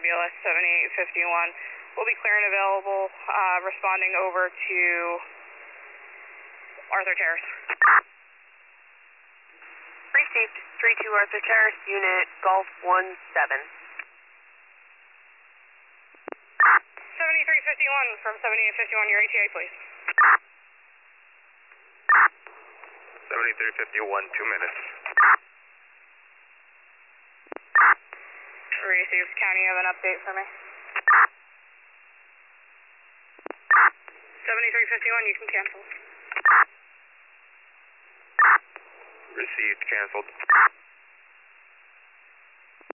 BLS 7851. We'll be clear and available, responding over to Arthur Terrace. Received, 32 Arthur Terrace, unit Golf 17. 7351 from 7851, your ETA, please. 7351, 2 minutes. Received. County, you have an update for me? 7351, you can cancel. Received, canceled.